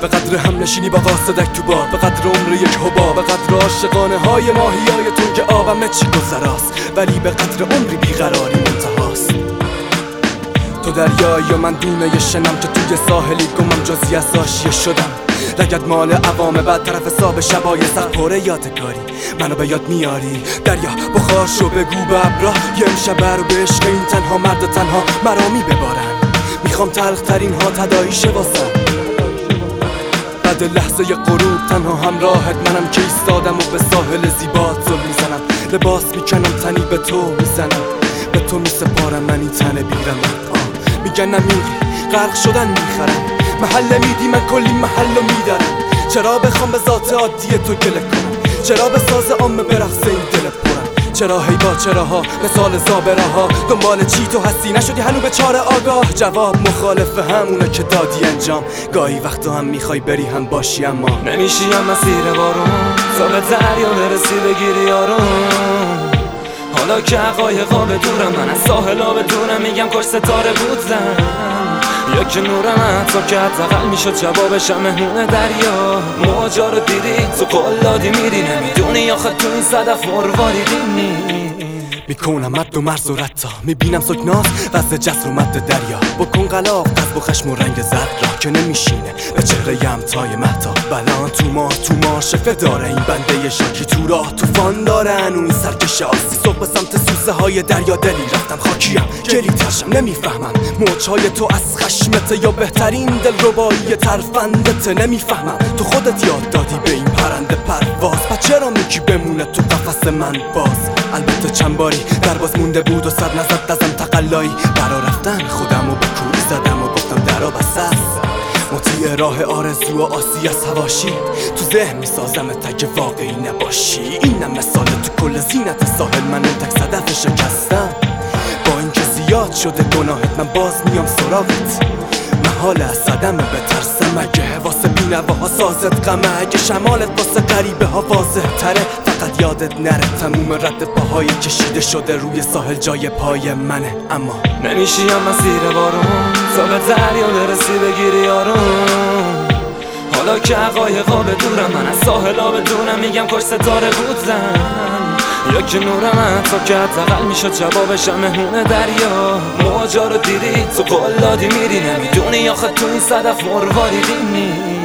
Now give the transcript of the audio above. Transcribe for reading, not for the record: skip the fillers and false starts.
به قدر هم نشینی با قاصدک تو باد، به قدر عمر یک حباب، به قدر عاشقانه های ماهیای تو که آبمه چی گذراست، ولی به قدر عمری بیقراری منتهاست. تو دریایی و من دونه شنم که توی ساحلی گمم، جزی از حاشیه شدم. لگد مال عوام بعد طرف حساب شبای سر پره یادگاری منو به یاد میاری. دریا بخار شو بگو به ابرا یه امشب رو به عشق این تنها مرد تنها مرامی ببارن. میخوام تلخ ترین ها تدایی شه واسم. بعد لحظه غروب تنها همراهت منم که ایستادم و به ساحل زیبات زل میزنم. لباس میکنم تنی به تو میزنم، به تو میسپارم من این تن بیرمت. میگن نمیری غرق شدن میخرم، محل میدی من کلی محلو میدارم. چرا بخوام به ذات عادی تو گله کنم، چرا به ساز عامه برقصه این دل پرم. چرا هی با چراها مثال زابره ها دنبال چی تو هستی نشدی هنو به چاره آگاه. جواب مخالف همونه که دادی انجام. گاهی وقتا هم میخوای بری هم باشی اما نمیشی هم مسیر بارون تا به دریا برسی بگیری آروم. حالا که حقایقا به دورم، من از ساحلا به دورم میگم کاش ستاره بود زن. یکی نورم حتی که حداقل میشد جوابشم مهمون دریا. موجا رو دیدی تو قلادی میری، نمیدونی آخه تو این صدف مرواری دینی. میکنم مد و مرز و رتا، میبینم سکناس وزد جسر و مد دریا. بکن غلاق قذب و خشم و رنگ زرد را که نمیشینه به چهره همتای مهتا. بلان تو مار شفه داره این بنده شاکی، تو راه توفان داره هنو این سرکش آسی. صبح به سمت سوزه های دریا دلی رفتم، خاکیم گلی ترشم نمیفهمم موجهای تو از خشمته یا بهترین دل ربایی ترفندته. نمیفهمم تو خودت یاد دادی به این پرنده پرواز، پس چرا میگی بمونه تو قفس من باز. البته چند باری در باز مونده بود و سر نزد ازم تقلایی. برا رفتن خودمو به کوری زدم و گفتم درا بس است. مطیع راه آرزو و آسی از هواشی، تو ذهن میسازم تک واقعی نباشی. اینم مثال تو کل زینت ساحل، من اون تک صدف شکستم. با اینکه زیاد شده گناهت من باز میام سراغت. محال از صدمه بترسم اگه واسه بینواها سازت غمه، اگه شمالت واسه غریبه ها واضح تره. فقط یادت نره تموم رد پاهای کشیده شده روی ساحل جای پای منه. اما نمیشی هم مسیر بارون تا به دریا برسی بگیری آروم. حالا که حقایقا به دورم، من از ساحلا به دورم میگم کاش ستاره بود زن. یکی نورم حتی که حداقل میشد جوابشم مهمون دریا. موجا رو دیدی تو قلادی میری، نمیدونی آخه تو این صدف مرواری دینی.